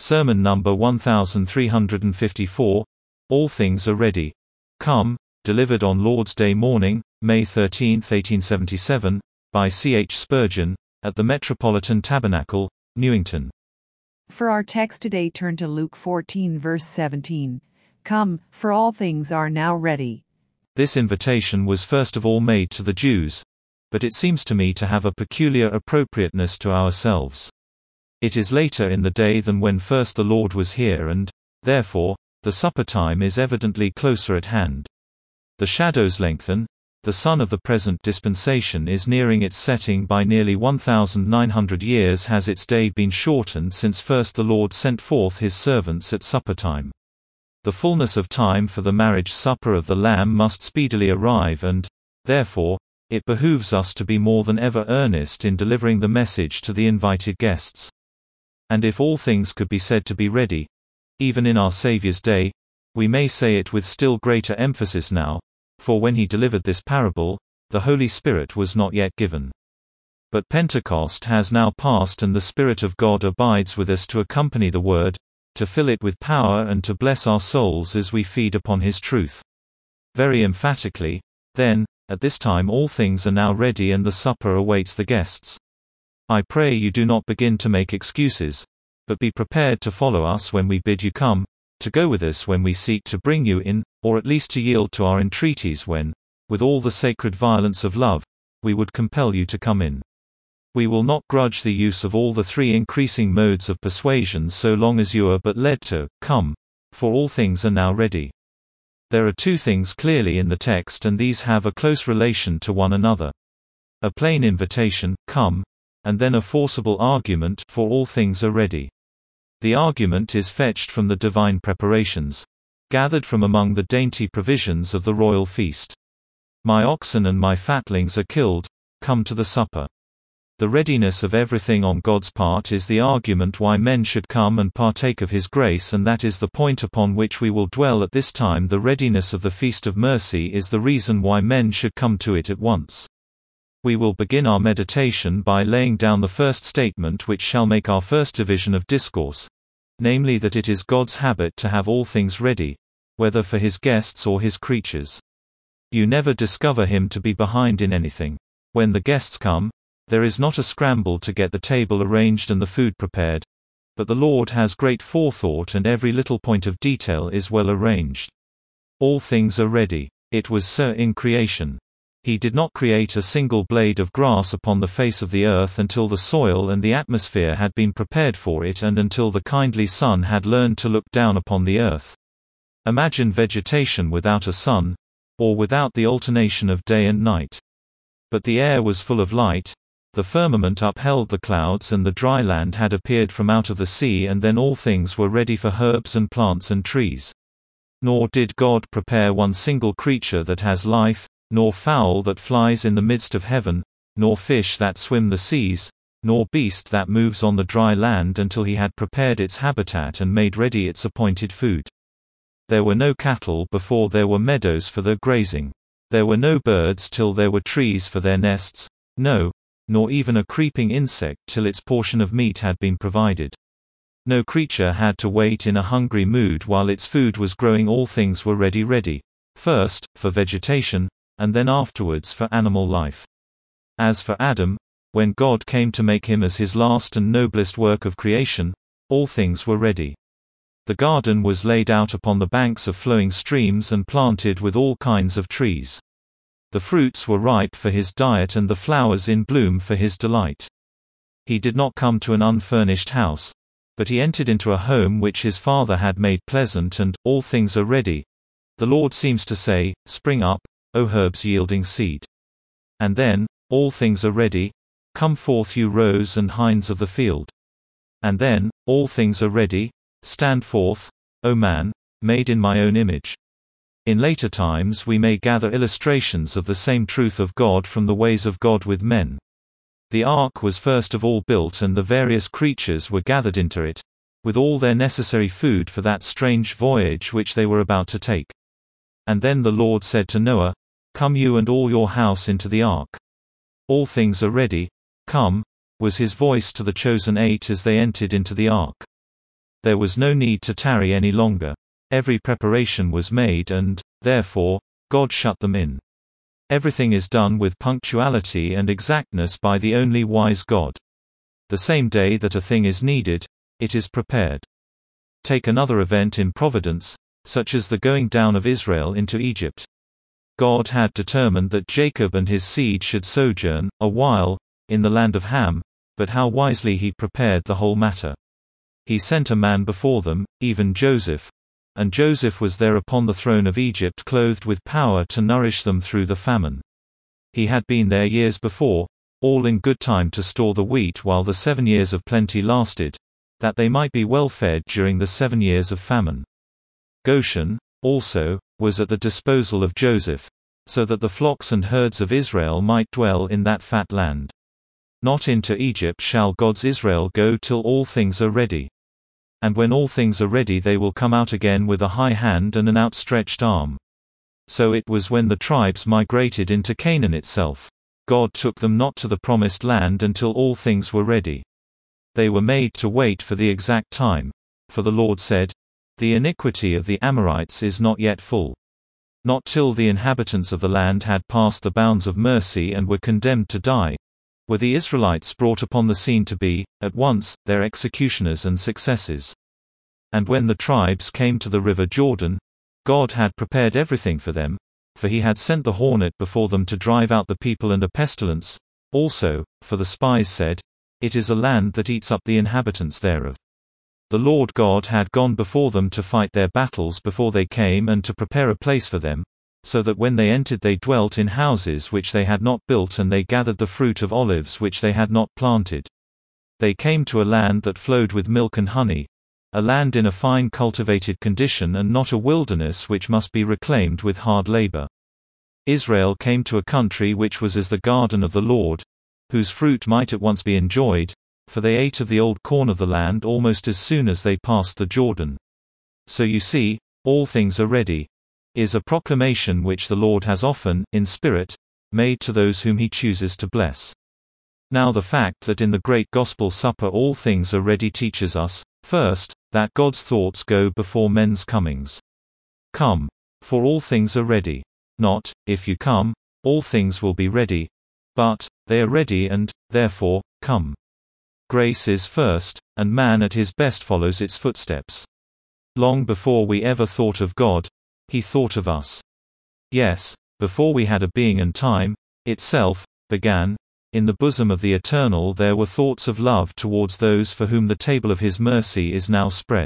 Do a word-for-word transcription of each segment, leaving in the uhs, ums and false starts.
Sermon number one thousand three hundred fifty-four, All Things Are Ready. Come, delivered on Lord's Day morning, May thirteenth, eighteen seventy-seven, by C H Spurgeon, at the Metropolitan Tabernacle, Newington. For our text today, turn to Luke fourteen verse seventeen. Come, for all things are now ready. This invitation was first of all made to the Jews, but it seems to me to have a peculiar appropriateness to ourselves. It is later in the day than when first the Lord was here and, therefore, the supper time is evidently closer at hand. The shadows lengthen, the sun of the present dispensation is nearing its setting by nearly one thousand nine hundred years has its day been shortened since first the Lord sent forth his servants at supper time. The fullness of time for the marriage supper of the Lamb must speedily arrive and, therefore, it behooves us to be more than ever earnest in delivering the message to the invited guests. And if all things could be said to be ready, even in our Saviour's day, we may say it with still greater emphasis now, for when he delivered this parable, the Holy Spirit was not yet given. But Pentecost has now passed and the Spirit of God abides with us to accompany the Word, to fill it with power and to bless our souls as we feed upon his truth. Very emphatically, then, at this time all things are now ready and the supper awaits the guests. I pray you do not begin to make excuses, but be prepared to follow us when we bid you come, to go with us when we seek to bring you in, or at least to yield to our entreaties when, with all the sacred violence of love, we would compel you to come in. We will not grudge the use of all the three increasing modes of persuasion so long as you are but led to come, for all things are now ready. There are two things clearly in the text and these have a close relation to one another. A plain invitation, come, and then a forcible argument, for all things are ready. The argument is fetched from the divine preparations, gathered from among the dainty provisions of the royal feast. My oxen and my fatlings are killed, come to the supper. The readiness of everything on God's part is the argument why men should come and partake of his grace, and that is the point upon which we will dwell at this time. The readiness of the Feast of Mercy is the reason why men should come to it at once. We will begin our meditation by laying down the first statement which shall make our first division of discourse, namely that it is God's habit to have all things ready, whether for his guests or his creatures. You never discover him to be behind in anything. When the guests come, there is not a scramble to get the table arranged and the food prepared, but the Lord has great forethought and every little point of detail is well arranged. All things are ready. It was so in creation. He did not create a single blade of grass upon the face of the earth until the soil and the atmosphere had been prepared for it and until the kindly sun had learned to look down upon the earth. Imagine vegetation without a sun, or without the alternation of day and night. But the air was full of light, the firmament upheld the clouds and the dry land had appeared from out of the sea, and then all things were ready for herbs and plants and trees. Nor did God prepare one single creature that has life, nor fowl that flies in the midst of heaven, nor fish that swim the seas, nor beast that moves on the dry land until he had prepared its habitat and made ready its appointed food. There were no cattle before there were meadows for their grazing. There were no birds till there were trees for their nests, no, nor even a creeping insect till its portion of meat had been provided. No creature had to wait in a hungry mood while its food was growing. All things were ready ready, first, for vegetation, and then afterwards for animal life. As for Adam, when God came to make him as his last and noblest work of creation, all things were ready. The garden was laid out upon the banks of flowing streams and planted with all kinds of trees. The fruits were ripe for his diet and the flowers in bloom for his delight. He did not come to an unfurnished house, but he entered into a home which his Father had made pleasant, and all things are ready. The Lord seems to say, spring up, O herbs yielding seed. And then, all things are ready, come forth you roes and hinds of the field. And then, all things are ready, stand forth, O man, made in my own image. In later times we may gather illustrations of the same truth of God from the ways of God with men. The ark was first of all built and the various creatures were gathered into it, with all their necessary food for that strange voyage which they were about to take. And then the Lord said to Noah, come you and all your house into the ark. All things are ready, come, was his voice to the chosen eight as they entered into the ark. There was no need to tarry any longer. Every preparation was made and, therefore, God shut them in. Everything is done with punctuality and exactness by the only wise God. The same day that a thing is needed, it is prepared. Take another event in providence, such as the going down of Israel into Egypt. God had determined that Jacob and his seed should sojourn, a while, in the land of Ham, but how wisely he prepared the whole matter. He sent a man before them, even Joseph, and Joseph was there upon the throne of Egypt clothed with power to nourish them through the famine. He had been there years before, all in good time to store the wheat while the seven years of plenty lasted, that they might be well fed during the seven years of famine. Goshen, also, was at the disposal of Joseph, so that the flocks and herds of Israel might dwell in that fat land. Not into Egypt shall God's Israel go till all things are ready. And when all things are ready they will come out again with a high hand and an outstretched arm. So it was when the tribes migrated into Canaan itself. God took them not to the promised land until all things were ready. They were made to wait for the exact time, for the Lord said, "The iniquity of the Amorites is not yet full." Not till the inhabitants of the land had passed the bounds of mercy and were condemned to die, were the Israelites brought upon the scene to be, at once, their executioners and successors. And when the tribes came to the river Jordan, God had prepared everything for them, for he had sent the hornet before them to drive out the people and a pestilence, also, for the spies said, "It is a land that eats up the inhabitants thereof." The Lord God had gone before them to fight their battles before they came and to prepare a place for them, so that when they entered they dwelt in houses which they had not built and they gathered the fruit of olives which they had not planted. They came to a land that flowed with milk and honey, a land in a fine cultivated condition and not a wilderness which must be reclaimed with hard labor. Israel came to a country which was as the garden of the Lord, whose fruit might at once be enjoyed, for they ate of the old corn of the land almost as soon as they passed the Jordan. So you see, all things are ready, is a proclamation which the Lord has often, in spirit, made to those whom he chooses to bless. Now the fact that in the great gospel supper all things are ready teaches us, first, that God's thoughts go before men's comings. Come, for all things are ready. Not, if you come, all things will be ready, but, they are ready and, therefore, come. Grace is first, and man at his best follows its footsteps. Long before we ever thought of God, he thought of us. Yes, before we had a being and time, itself, began, in the bosom of the Eternal there were thoughts of love towards those for whom the table of his mercy is now spread.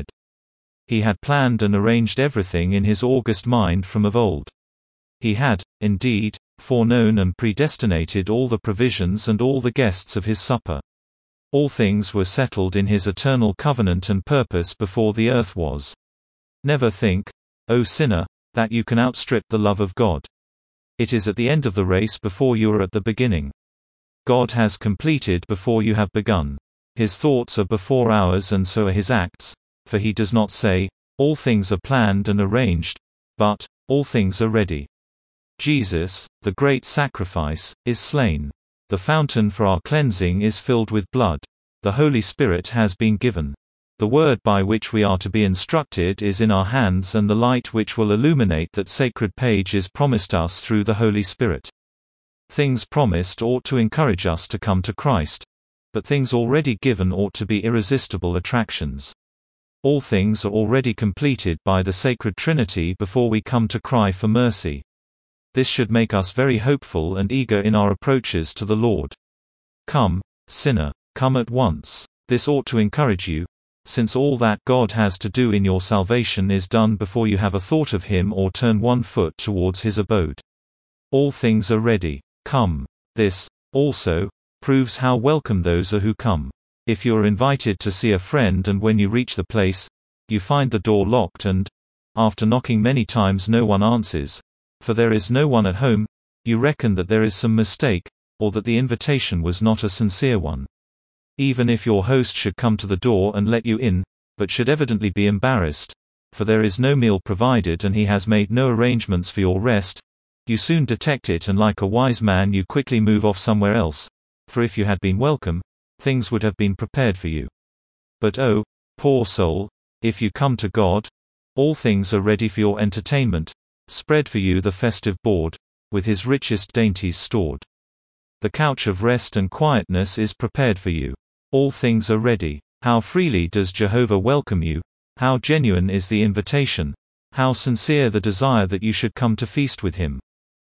He had planned and arranged everything in his august mind from of old. He had, indeed, foreknown and predestinated all the provisions and all the guests of his supper. All things were settled in his eternal covenant and purpose before the earth was. Never think, O sinner, that you can outstrip the love of God. It is at the end of the race before you are at the beginning. God has completed before you have begun. His thoughts are before ours and so are his acts, for he does not say, all things are planned and arranged, but, all things are ready. Jesus, the great sacrifice, is slain. The fountain for our cleansing is filled with blood. The Holy Spirit has been given. The word by which we are to be instructed is in our hands and the light which will illuminate that sacred page is promised us through the Holy Spirit. Things promised ought to encourage us to come to Christ. But things already given ought to be irresistible attractions. All things are already completed by the sacred Trinity before we come to cry for mercy. This should make us very hopeful and eager in our approaches to the Lord. Come, sinner, come at once. This ought to encourage you, since all that God has to do in your salvation is done before you have a thought of him or turn one foot towards his abode. All things are ready. Come. This, also, proves how welcome those are who come. If you are invited to see a friend and when you reach the place, you find the door locked and, after knocking many times no one answers, for there is no one at home, you reckon that there is some mistake, or that the invitation was not a sincere one. Even if your host should come to the door and let you in, but should evidently be embarrassed, for there is no meal provided and he has made no arrangements for your rest, you soon detect it and like a wise man you quickly move off somewhere else, for if you had been welcome, things would have been prepared for you. But oh, poor soul, If you come to God, all things are ready for your entertainment, spread for you the festive board, with his richest dainties stored. The couch of rest and quietness is prepared for you. All things are ready. How freely does Jehovah welcome you, how genuine is the invitation, how sincere the desire that you should come to feast with him.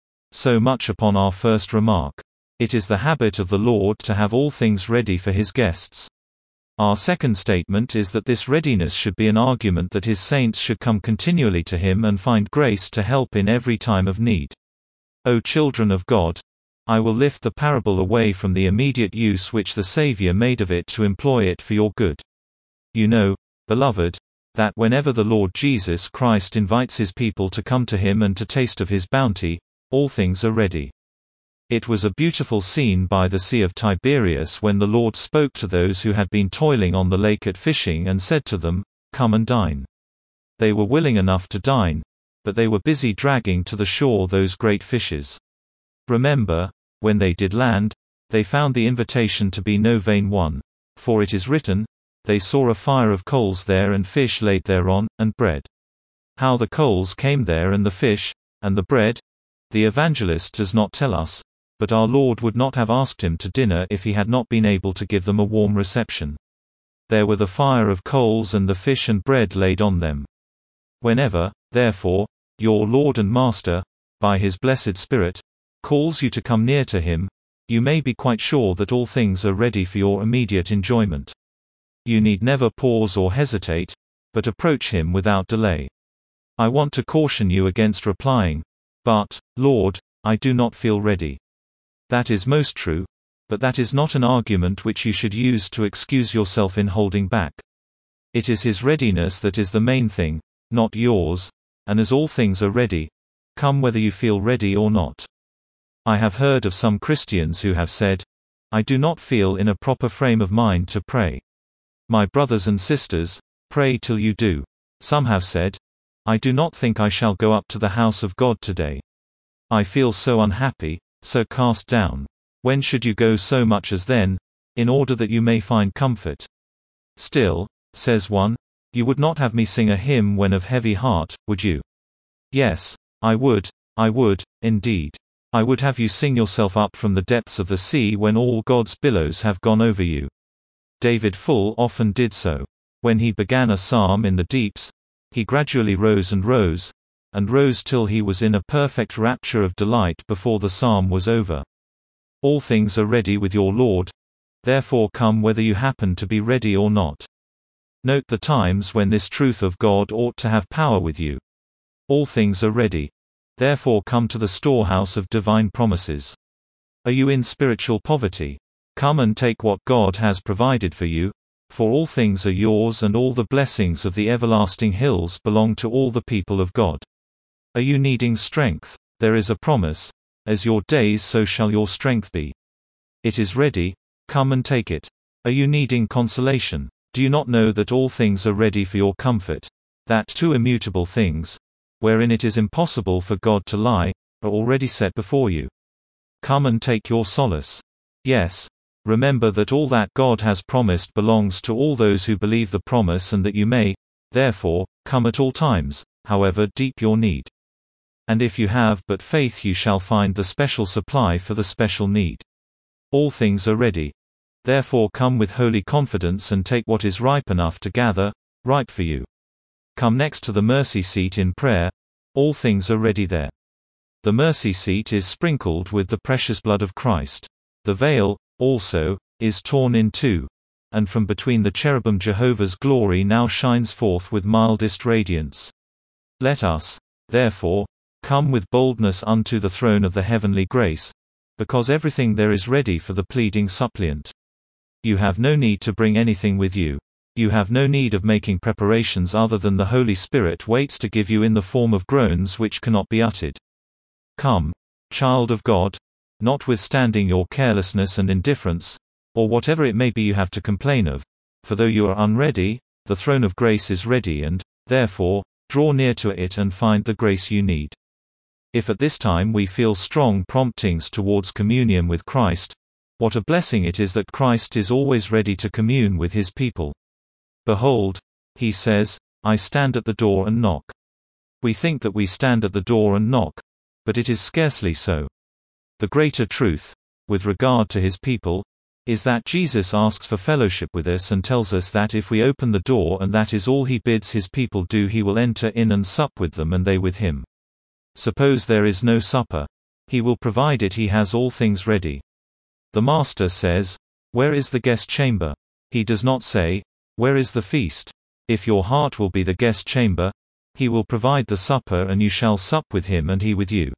So much upon our first remark. It is the habit of the Lord to have all things ready for his guests. Our second statement is that this readiness should be an argument that his saints should come continually to him and find grace to help in every time of need. O children of God, I will lift the parable away from the immediate use which the Savior made of it to employ it for your good. You know, beloved, that whenever the Lord Jesus Christ invites his people to come to him and to taste of his bounty, all things are ready. It was a beautiful scene by the Sea of Tiberias when the Lord spoke to those who had been toiling on the lake at fishing and said to them, "Come and dine." They were willing enough to dine, but they were busy dragging to the shore those great fishes. Remember, when they did land, they found the invitation to be no vain one. For it is written, "They saw a fire of coals there and fish laid thereon, and bread." How the coals came there and the fish, and the bread, the evangelist does not tell us, but our Lord would not have asked him to dinner if he had not been able to give them a warm reception. There were the fire of coals and the fish and bread laid on them. Whenever, therefore, your Lord and Master, by his blessed Spirit, calls you to come near to him, you may be quite sure that all things are ready for your immediate enjoyment. You need never pause or hesitate, but approach him without delay. I want to caution you against replying, "But, Lord, I do not feel ready." That is most true, but that is not an argument which you should use to excuse yourself in holding back. It is his readiness that is the main thing, not yours, and as all things are ready, come whether you feel ready or not. I have heard of some Christians who have said, "I do not feel in a proper frame of mind to pray." My brothers and sisters, pray till you do. Some have said, "I do not think I shall go up to the house of God today. I feel so unhappy, so cast down." When should you go so much as then, in order that you may find comfort? Still, says one, you would not have me sing a hymn when of heavy heart, would you? Yes, I would, I would, indeed. I would have you sing yourself up from the depths of the sea when all God's billows have gone over you. David full often did so. When he began a psalm in the deeps, he gradually rose and rose, and rose till he was in a perfect rapture of delight before the psalm was over. All things are ready with your Lord, therefore come whether you happen to be ready or not. Note the times when this truth of God ought to have power with you. All things are ready. Therefore come to the storehouse of divine promises. Are you in spiritual poverty? Come and take what God has provided for you, for all things are yours and all the blessings of the everlasting hills belong to all the people of God. Are you needing strength? There is a promise, "As your days so shall your strength be." It is ready, come and take it. Are you needing consolation? Do you not know that all things are ready for your comfort? That two immutable things, wherein it is impossible for God to lie, are already set before you. Come and take your solace. Yes, remember that all that God has promised belongs to all those who believe the promise, and that you may, therefore, come at all times, however deep your need. And if you have but faith, you shall find the special supply for the special need. All things are ready. Therefore come with holy confidence and take what is ripe enough to gather, ripe for you. Come next to the mercy seat in prayer, all things are ready there. The mercy seat is sprinkled with the precious blood of Christ. The veil, also, is torn in two, and from between the cherubim Jehovah's glory now shines forth with mildest radiance. Let us, therefore, come with boldness unto the throne of the heavenly grace, because everything there is ready for the pleading suppliant. You have no need to bring anything with you. You have no need of making preparations other than the Holy Spirit waits to give you in the form of groans which cannot be uttered. Come, child of God, notwithstanding your carelessness and indifference, or whatever it may be you have to complain of, for though you are unready, the throne of grace is ready, and, therefore, draw near to it and find the grace you need. If at this time we feel strong promptings towards communion with Christ, what a blessing it is that Christ is always ready to commune with his people. Behold, he says, I stand at the door and knock. We think that we stand at the door and knock, but it is scarcely so. The greater truth, with regard to his people, is that Jesus asks for fellowship with us and tells us that if we open the door and that is all he bids his people do, he will enter in and sup with them and they with him. Suppose there is no supper. He will provide it. He has all things ready. The Master says, "Where is the guest chamber?" He does not say, "Where is the feast?" If your heart will be the guest chamber, he will provide the supper and you shall sup with him and he with you.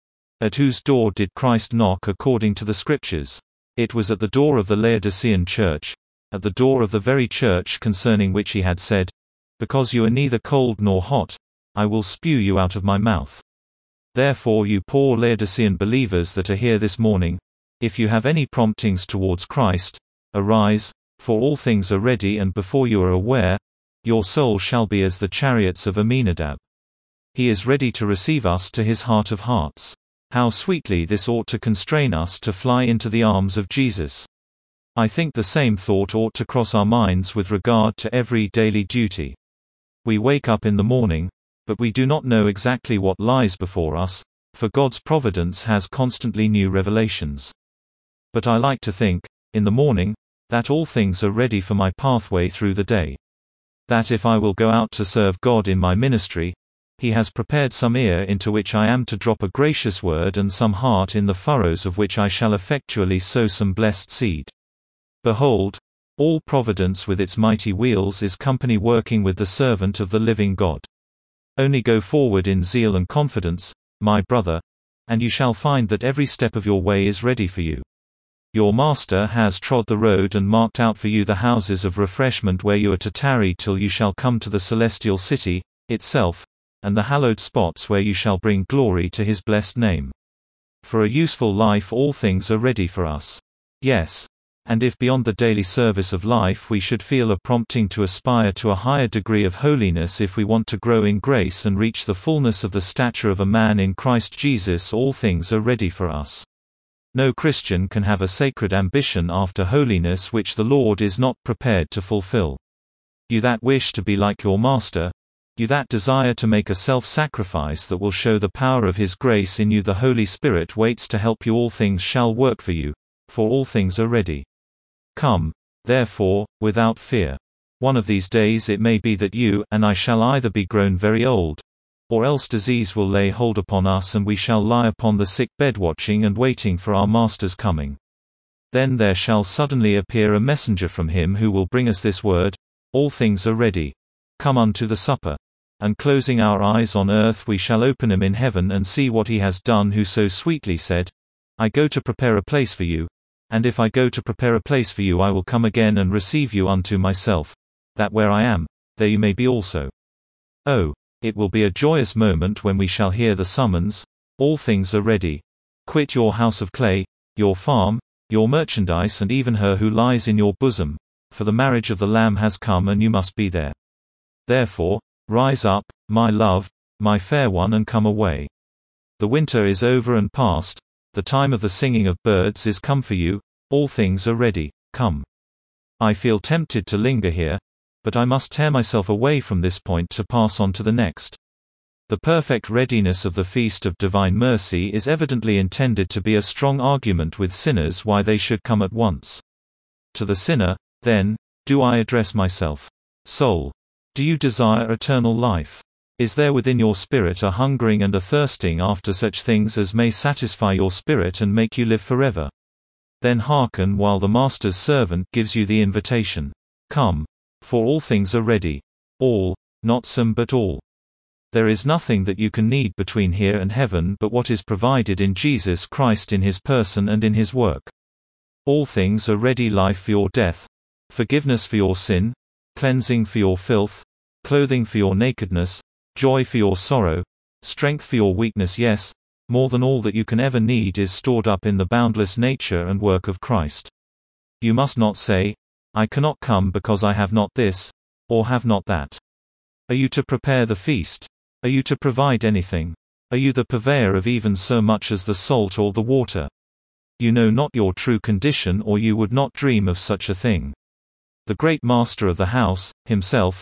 At whose door did Christ knock according to the Scriptures? It was at the door of the Laodicean church, at the door of the very church concerning which he had said, "Because you are neither cold nor hot, I will spew you out of my mouth." Therefore, you poor Laodicean believers that are here this morning, if you have any promptings towards Christ, arise, for all things are ready, and before you are aware, your soul shall be as the chariots of Amminadab. He is ready to receive us to his heart of hearts. How sweetly this ought to constrain us to fly into the arms of Jesus. I think the same thought ought to cross our minds with regard to every daily duty. We wake up in the morning, but we do not know exactly what lies before us, for God's providence has constantly new revelations. But I like to think, in the morning, that all things are ready for my pathway through the day. That if I will go out to serve God in my ministry, he has prepared some ear into which I am to drop a gracious word and some heart in the furrows of which I shall effectually sow some blessed seed. Behold, all providence with its mighty wheels is company working with the servant of the living God. Only go forward in zeal and confidence, my brother, and you shall find that every step of your way is ready for you. Your Master has trod the road and marked out for you the houses of refreshment where you are to tarry till you shall come to the celestial city itself, and the hallowed spots where you shall bring glory to his blessed name. For a useful life all things are ready for us. Yes. And if beyond the daily service of life we should feel a prompting to aspire to a higher degree of holiness, if we want to grow in grace and reach the fullness of the stature of a man in Christ Jesus, all things are ready for us. No Christian can have a sacred ambition after holiness which the Lord is not prepared to fulfill. You that wish to be like your Master, you that desire to make a self-sacrifice that will show the power of his grace in you, the Holy Spirit waits to help you. All things shall work for you, for all things are ready. Come, therefore, without fear. One of these days it may be that you and I shall either be grown very old, or else disease will lay hold upon us and we shall lie upon the sick bed watching and waiting for our Master's coming. Then there shall suddenly appear a messenger from him who will bring us this word, "All things are ready. Come unto the supper." And closing our eyes on earth we shall open them in heaven and see what he has done who so sweetly said, "I go to prepare a place for you, and if I go to prepare a place for you I will come again and receive you unto myself, that where I am, there you may be also." Oh, it will be a joyous moment when we shall hear the summons, "All things are ready. Quit your house of clay, your farm, your merchandise and even her who lies in your bosom, for the marriage of the Lamb has come and you must be there. Therefore, rise up, my love, my fair one, and come away. The winter is over and past, the time of the singing of birds is come for you, all things are ready, come." I feel tempted to linger here, but I must tear myself away from this point to pass on to the next. The perfect readiness of the Feast of Divine Mercy is evidently intended to be a strong argument with sinners why they should come at once. To the sinner, then, do I address myself. Soul, do you desire eternal life? Is there within your spirit a hungering and a thirsting after such things as may satisfy your spirit and make you live forever? Then hearken while the Master's servant gives you the invitation. Come, for all things are ready. All, not some but all. There is nothing that you can need between here and heaven but what is provided in Jesus Christ in his person and in his work. All things are ready: life for your death, forgiveness for your sin, cleansing for your filth, clothing for your nakedness, joy for your sorrow, strength for your weakness. Yes, more than all that you can ever need is stored up in the boundless nature and work of Christ. You must not say, "I cannot come because I have not this, or have not that." Are you to prepare the feast? Are you to provide anything? Are you the purveyor of even so much as the salt or the water? You know not your true condition, or you would not dream of such a thing. The great Master of the house, himself,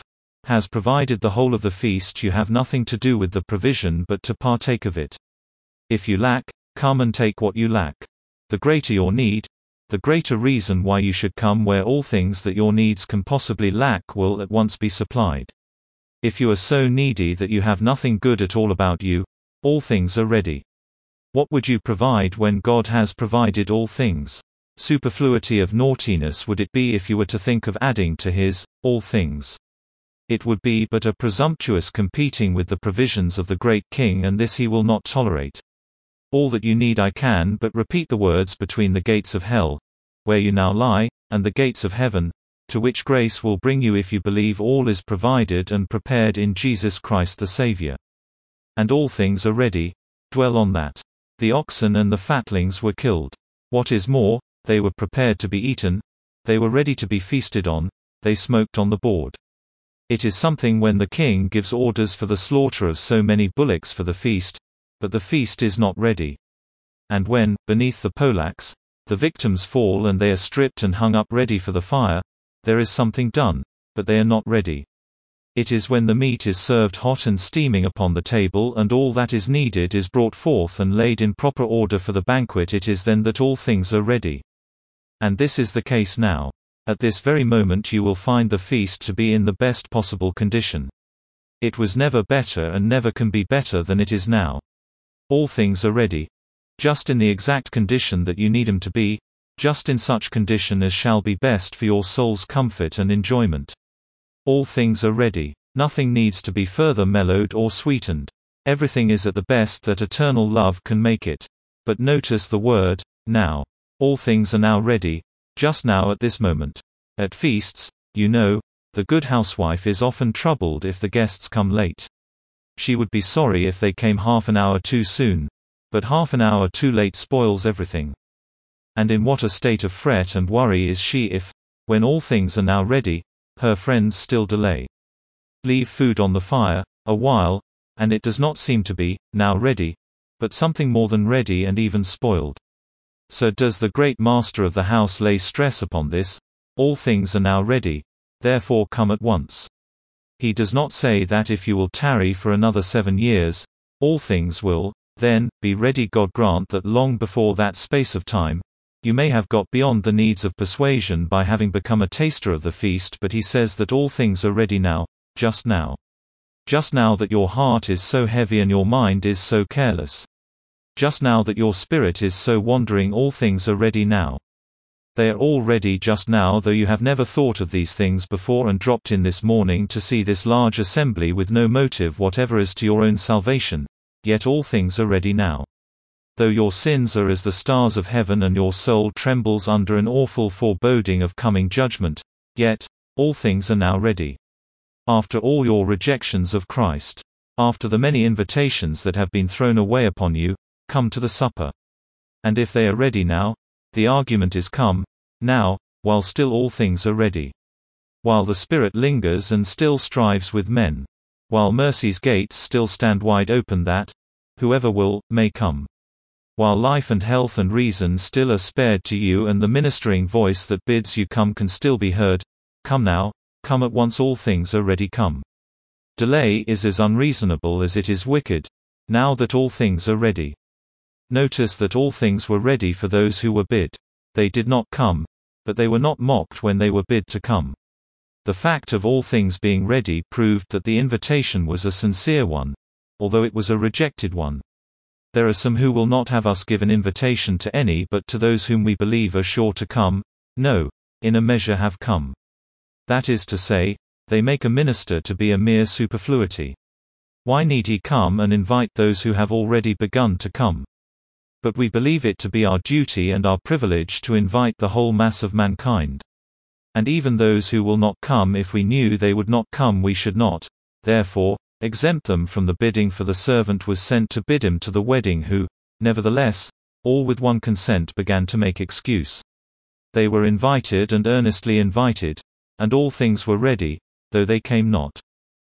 has provided the whole of the feast. You have nothing to do with the provision but to partake of it. If you lack, come and take what you lack. The greater your need, the greater reason why you should come where all things that your needs can possibly lack will at once be supplied. If you are so needy that you have nothing good at all about you, all things are ready. What would you provide when God has provided all things? Superfluity of naughtiness would it be if you were to think of adding to his, all things. It would be but a presumptuous competing with the provisions of the great King, and this he will not tolerate. All that you need I can but repeat the words between the gates of hell, where you now lie, and the gates of heaven, to which grace will bring you if you believe all is provided and prepared in Jesus Christ the Savior. And all things are ready, dwell on that. The oxen and the fatlings were killed. What is more, they were prepared to be eaten, they were ready to be feasted on, they smoked on the board. It is something when the king gives orders for the slaughter of so many bullocks for the feast, but the feast is not ready. And when, beneath the poleaxe, the victims fall and they are stripped and hung up ready for the fire, there is something done, but they are not ready. It is when the meat is served hot and steaming upon the table and all that is needed is brought forth and laid in proper order for the banquet, it is then that all things are ready. And this is the case now. At this very moment you will find the feast to be in the best possible condition. It was never better and never can be better than it is now. All things are ready, just in the exact condition that you need them to be, just in such condition as shall be best for your soul's comfort and enjoyment. All things are ready. Nothing needs to be further mellowed or sweetened. Everything is at the best that eternal love can make it. But notice the word, now. All things are now ready, just now at this moment. At feasts, you know, the good housewife is often troubled if the guests come late. She would be sorry if they came half an hour too soon, but half an hour too late spoils everything. And in what a state of fret and worry is she if, when all things are now ready, her friends still delay. Leave food on the fire, a while, and it does not seem to be, now ready, but something more than ready and even spoiled. So does the great master of the house lay stress upon this, all things are now ready, therefore come at once. He does not say that if you will tarry for another seven years, all things will, then, be ready. God grant that long before that space of time, you may have got beyond the needs of persuasion by having become a taster of the feast, but he says that all things are ready now, just now. Just now that your heart is so heavy and your mind is so careless. Just now that your spirit is so wandering, all things are ready now. They are all ready just now, though you have never thought of these things before and dropped in this morning to see this large assembly with no motive whatever as to your own salvation, yet all things are ready now. Though your sins are as the stars of heaven and your soul trembles under an awful foreboding of coming judgment, yet, all things are now ready. After all your rejections of Christ, after the many invitations that have been thrown away upon you, come to the supper. And if they are ready now, the argument is come, now, while still all things are ready. While the Spirit lingers and still strives with men. While mercy's gates still stand wide open that, whoever will, may come. While life and health and reason still are spared to you and the ministering voice that bids you come can still be heard, come now, come at once, all things are ready, come. Delay is as unreasonable as it is wicked, now that all things are ready. Notice that all things were ready for those who were bid. They did not come, but they were not mocked when they were bid to come. The fact of all things being ready proved that the invitation was a sincere one, although it was a rejected one. There are some who will not have us give an invitation to any but to those whom we believe are sure to come, no, in a measure have come. That is to say, they make a minister to be a mere superfluity. Why need he come and invite those who have already begun to come? But we believe it to be our duty and our privilege to invite the whole mass of mankind. And even those who will not come, if we knew they would not come, we should not, therefore, exempt them from the bidding, for the servant was sent to bid him to the wedding who, nevertheless, all with one consent began to make excuse. They were invited and earnestly invited, and all things were ready, though they came not.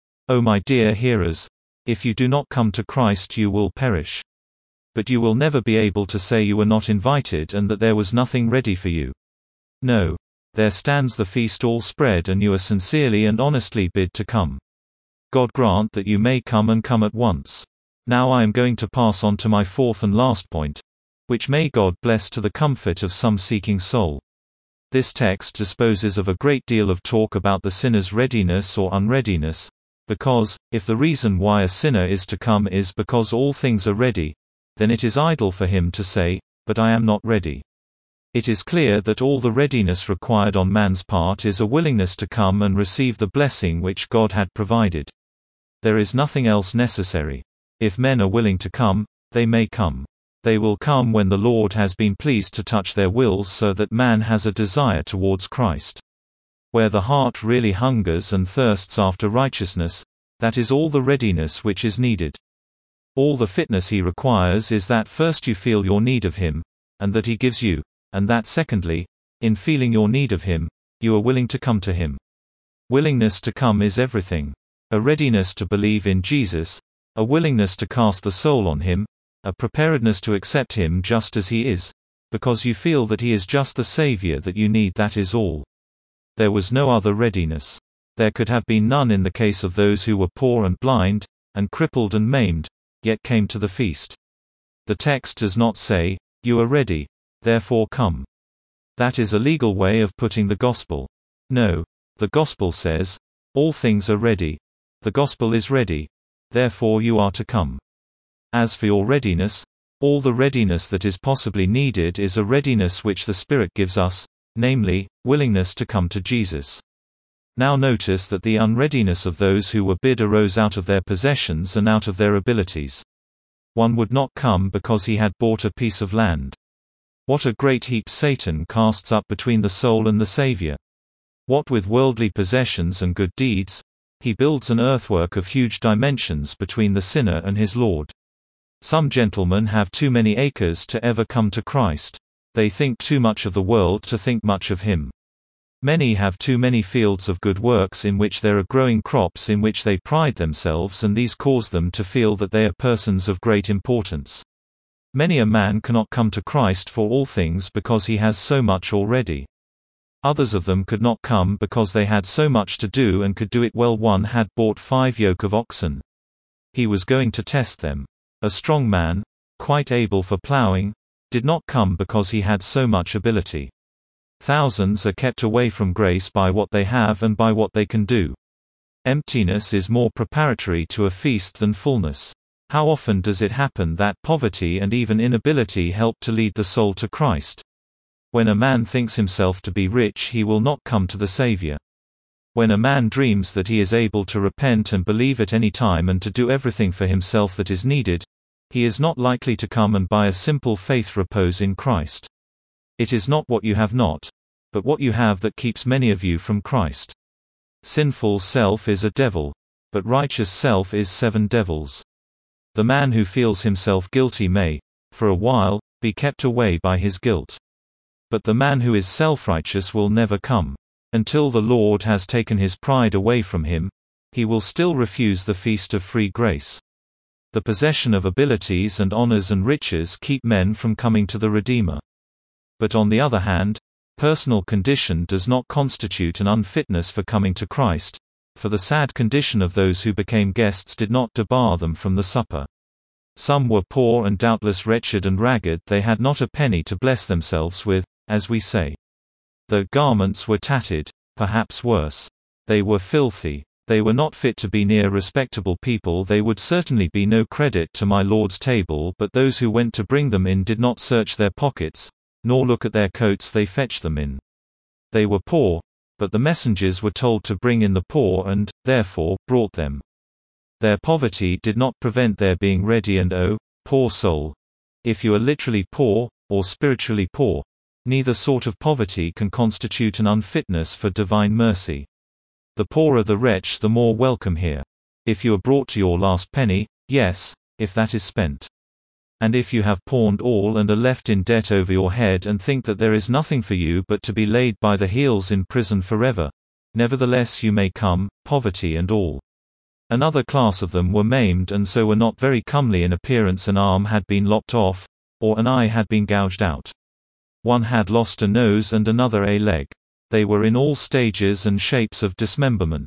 O my dear hearers, if you do not come to Christ you will perish. But you will never be able to say you were not invited and that there was nothing ready for you. No. There stands the feast all spread and you are sincerely and honestly bid to come. God grant that you may come and come at once. Now I am going to pass on to my fourth and last point, which may God bless to the comfort of some seeking soul. This text disposes of a great deal of talk about the sinner's readiness or unreadiness, because, if the reason why a sinner is to come is because all things are ready, then it is idle for him to say, "But I am not ready." It is clear that all the readiness required on man's part is a willingness to come and receive the blessing which God had provided. There is nothing else necessary. If men are willing to come, they may come. They will come when the Lord has been pleased to touch their wills so that man has a desire towards Christ. Where the heart really hungers and thirsts after righteousness, that is all the readiness which is needed. All the fitness he requires is that first you feel your need of him, and that he gives you, and that secondly, in feeling your need of him, you are willing to come to him. Willingness to come is everything. A readiness to believe in Jesus, a willingness to cast the soul on him, a preparedness to accept him just as he is, because you feel that he is just the Savior that you need, that is all. There was no other readiness. There could have been none in the case of those who were poor and blind, and crippled and maimed, yet came to the feast. The text does not say, "You are ready, therefore come." That is a legal way of putting the gospel. No, the gospel says, "All things are ready. The gospel is ready. Therefore you are to come." As for your readiness, all the readiness that is possibly needed is a readiness which the Spirit gives us, namely, willingness to come to Jesus. Now notice that the unreadiness of those who were bid arose out of their possessions and out of their abilities. One would not come because he had bought a piece of land. What a great heap Satan casts up between the soul and the Savior! What with worldly possessions and good deeds, he builds an earthwork of huge dimensions between the sinner and his Lord. Some gentlemen have too many acres to ever come to Christ. They think too much of the world to think much of him. Many have too many fields of good works in which there are growing crops in which they pride themselves, and these cause them to feel that they are persons of great importance. Many a man cannot come to Christ for all things because he has so much already. Others of them could not come because they had so much to do and could do it well. One had bought five yoke of oxen. He was going to test them. A strong man, quite able for plowing, did not come because he had so much ability. Thousands are kept away from grace by what they have and by what they can do. Emptiness is more preparatory to a feast than fullness. How often does it happen that poverty and even inability help to lead the soul to Christ? When a man thinks himself to be rich, he will not come to the Savior. When a man dreams that he is able to repent and believe at any time and to do everything for himself that is needed, he is not likely to come and by a simple faith repose in Christ. It is not what you have not, but what you have that keeps many of you from Christ. Sinful self is a devil, but righteous self is seven devils. The man who feels himself guilty may, for a while, be kept away by his guilt. But the man who is self-righteous will never come. Until the Lord has taken his pride away from him, he will still refuse the feast of free grace. The possession of abilities and honors and riches keep men from coming to the Redeemer. But on the other hand, personal condition does not constitute an unfitness for coming to Christ, for the sad condition of those who became guests did not debar them from the supper. Some were poor and doubtless wretched and ragged, they had not a penny to bless themselves with, as we say. Their garments were tattered, perhaps worse. They were filthy. They were not fit to be near respectable people. They would certainly be no credit to my Lord's table, but those who went to bring them in did not search their pockets, nor look at their coats they fetched them in. They were poor, but the messengers were told to bring in the poor and, therefore, brought them. Their poverty did not prevent their being ready, and oh, poor soul! If you are literally poor, or spiritually poor, neither sort of poverty can constitute an unfitness for divine mercy. The poorer the wretch, the more welcome here. If you are brought to your last penny, yes, if that is spent. And if you have pawned all and are left in debt over your head and think that there is nothing for you but to be laid by the heels in prison forever, nevertheless you may come, poverty and all. Another class of them were maimed and so were not very comely in appearance. An arm had been lopped off, or an eye had been gouged out. One had lost a nose and another a leg. They were in all stages and shapes of dismemberment.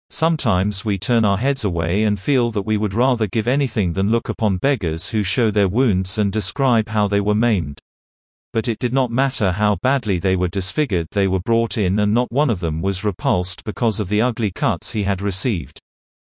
Sometimes we turn our heads away and feel that we would rather give anything than look upon beggars who show their wounds and describe how they were maimed. But it did not matter how badly they were disfigured, they were brought in, and not one of them was repulsed because of the ugly cuts he had received.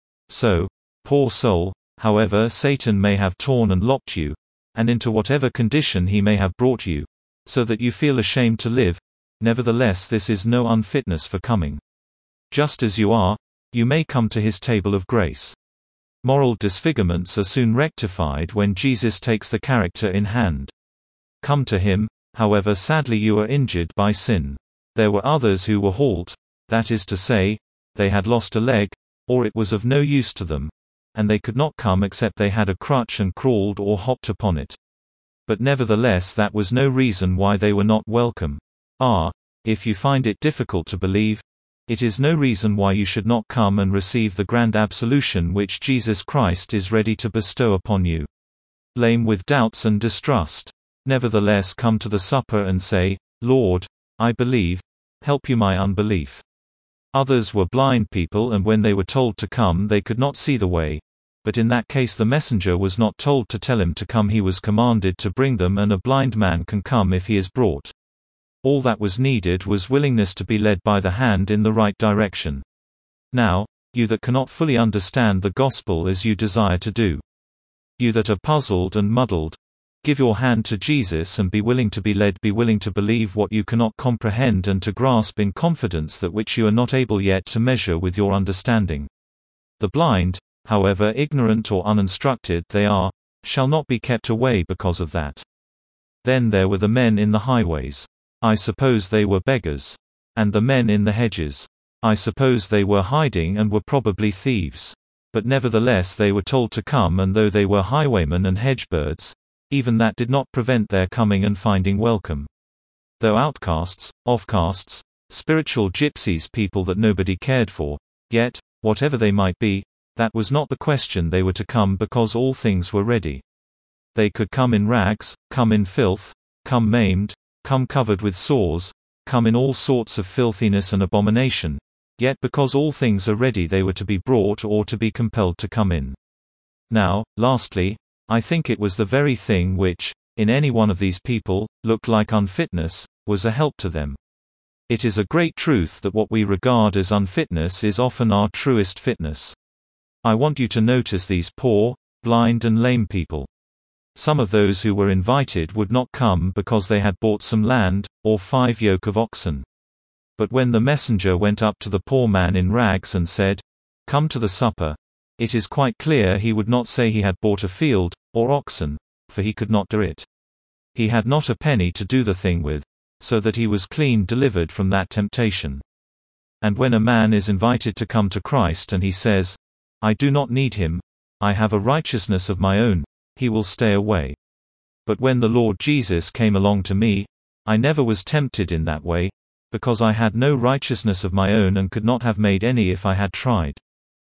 So, poor soul, however Satan may have torn and lopped you, and into whatever condition he may have brought you, so that you feel ashamed to live, nevertheless this is no unfitness for coming. Just as you are, you may come to his table of grace. Moral disfigurements are soon rectified when Jesus takes the character in hand. Come to him, however sadly you are injured by sin. There were others who were halt, that is to say, they had lost a leg, or it was of no use to them, and they could not come except they had a crutch and crawled or hopped upon it. But nevertheless that was no reason why they were not welcome. Ah, if you find it difficult to believe, it is no reason why you should not come and receive the grand absolution which Jesus Christ is ready to bestow upon you. Lame with doubts and distrust, nevertheless come to the supper and say, Lord, I believe, help you my unbelief. Others were blind people, and when they were told to come they could not see the way, but in that case the messenger was not told to tell him to come, he was commanded to bring them, and a blind man can come if he is brought. All that was needed was willingness to be led by the hand in the right direction. Now, you that cannot fully understand the gospel as you desire to do, you that are puzzled and muddled, give your hand to Jesus and be willing to be led, be willing to believe what you cannot comprehend and to grasp in confidence that which you are not able yet to measure with your understanding. The blind, however ignorant or uninstructed they are, shall not be kept away because of that. Then there were the men in the highways. I suppose they were beggars. And the men in the hedges. I suppose they were hiding and were probably thieves. But nevertheless they were told to come, and though they were highwaymen and hedgebirds, even that did not prevent their coming and finding welcome. Though outcasts, offcasts, spiritual gypsies, people that nobody cared for, yet, whatever they might be, that was not the question. They were to come because all things were ready. They could come in rags, come in filth, come maimed, come covered with sores, come in all sorts of filthiness and abomination, yet because all things are ready they were to be brought or to be compelled to come in. Now, lastly, I think it was the very thing which, in any one of these people, looked like unfitness, was a help to them. It is a great truth that what we regard as unfitness is often our truest fitness. I want you to notice these poor, blind and lame people. Some of those who were invited would not come because they had bought some land, or five yoke of oxen. But when the messenger went up to the poor man in rags and said, Come to the supper, it is quite clear he would not say he had bought a field, or oxen, for he could not do it. He had not a penny to do the thing with, so that he was clean delivered from that temptation. And when a man is invited to come to Christ and he says, I do not need him, I have a righteousness of my own, he will stay away. But when the Lord Jesus came along to me, I never was tempted in that way, because I had no righteousness of my own and could not have made any if I had tried.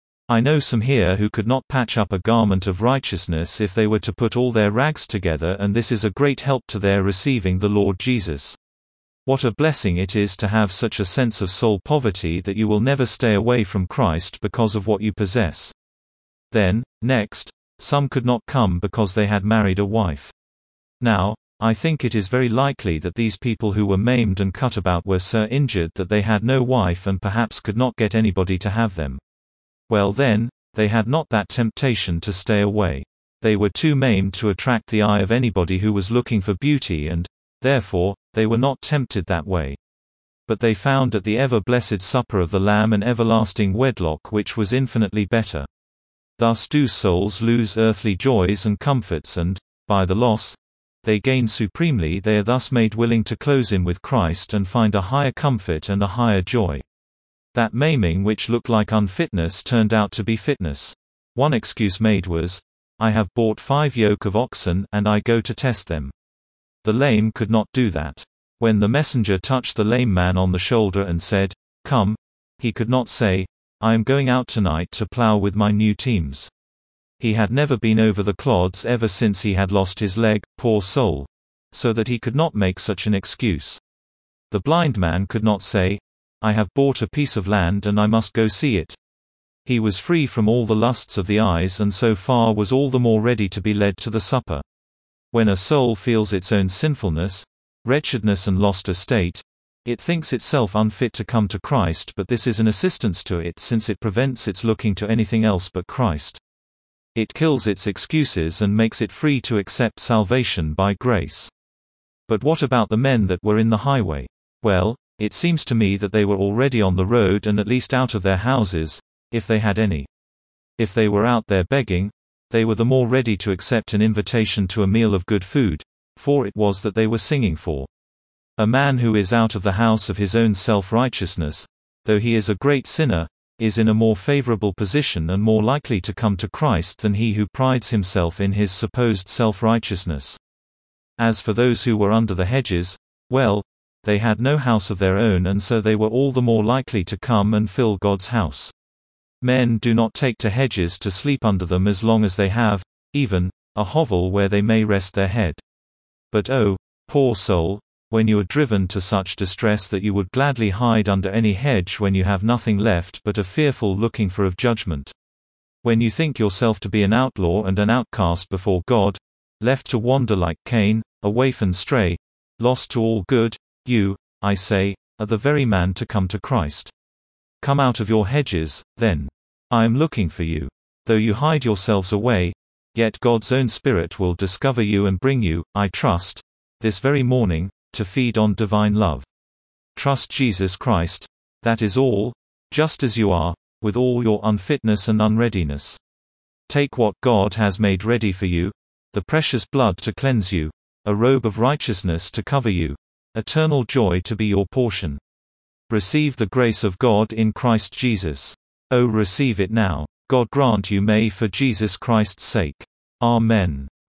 I know some here who could not patch up a garment of righteousness if they were to put all their rags together, and this is a great help to their receiving the Lord Jesus. What a blessing it is to have such a sense of soul poverty that you will never stay away from Christ because of what you possess. Then, next, some could not come because they had married a wife. Now, I think it is very likely that these people who were maimed and cut about were so injured that they had no wife and perhaps could not get anybody to have them. Well then, they had not that temptation to stay away. They were too maimed to attract the eye of anybody who was looking for beauty, and, therefore, they were not tempted that way. But they found at the ever-blessed supper of the Lamb an everlasting wedlock which was infinitely better. Thus do souls lose earthly joys and comforts, and, by the loss they gain supremely, they are thus made willing to close in with Christ and find a higher comfort and a higher joy. That maiming which looked like unfitness turned out to be fitness. One excuse made was, I have bought five yoke of oxen, and I go to test them. The lame could not do that. When the messenger touched the lame man on the shoulder and said, Come, he could not say, I am going out tonight to plow with my new teams. He had never been over the clods ever since he had lost his leg, poor soul, so that he could not make such an excuse. The blind man could not say, I have bought a piece of land and I must go see it. He was free from all the lusts of the eyes, and so far was all the more ready to be led to the supper. When a soul feels its own sinfulness, wretchedness and lost estate, it thinks itself unfit to come to Christ, but this is an assistance to it, since it prevents its looking to anything else but Christ. It kills its excuses and makes it free to accept salvation by grace. But what about the men that were in the highway? Well, it seems to me that they were already on the road and at least out of their houses, if they had any. If they were out there begging, they were the more ready to accept an invitation to a meal of good food, for it was that they were singing for. A man who is out of the house of his own self-righteousness, though he is a great sinner, is in a more favorable position and more likely to come to Christ than he who prides himself in his supposed self-righteousness. As for those who were under the hedges, well, they had no house of their own, and so they were all the more likely to come and fill God's house. Men do not take to hedges to sleep under them as long as they have, even, a hovel where they may rest their head. But oh, poor soul, when you are driven to such distress that you would gladly hide under any hedge when you have nothing left but a fearful looking for of judgment. When you think yourself to be an outlaw and an outcast before God, left to wander like Cain, a waif and stray, lost to all good, you, I say, are the very man to come to Christ. Come out of your hedges, then. I am looking for you. Though you hide yourselves away, yet God's own Spirit will discover you and bring you, I trust, this very morning, to feed on divine love. Trust Jesus Christ, that is all, just as you are, with all your unfitness and unreadiness. Take what God has made ready for you, the precious blood to cleanse you, a robe of righteousness to cover you, eternal joy to be your portion. Receive the grace of God in Christ Jesus. Oh, receive it now. God grant you may for Jesus Christ's sake. Amen.